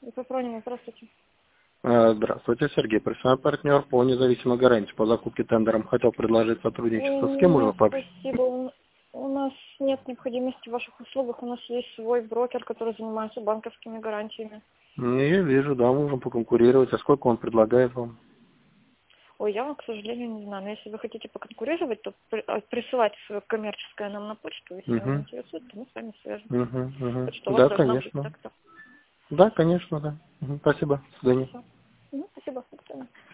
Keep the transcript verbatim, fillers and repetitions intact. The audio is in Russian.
Папронина, здравствуйте. Э, Здравствуйте, Сергей, профессиональный партнер по независимой гарантии по закупке тендером. Хотел предложить сотрудничество. С кем можно Нет, пообщаться? спасибо. У у нас нет необходимости в ваших услугах. У нас есть свой брокер, который занимается банковскими гарантиями. Ну, я вижу, да, можем поконкурировать. А сколько он предлагает вам? Ой, я вам, к сожалению, не знаю. Но если вы хотите поконкурировать, то при- а, присылайте свое коммерческое нам на почту. Если вас Угу, интересует, то мы с вами свяжемся. угу, угу. Так что у вас Да, должна быть конечно. так-то. Да, конечно, да. Мгм. Спасибо. До свидания. Всё. Мгм, спасибо. До свидания.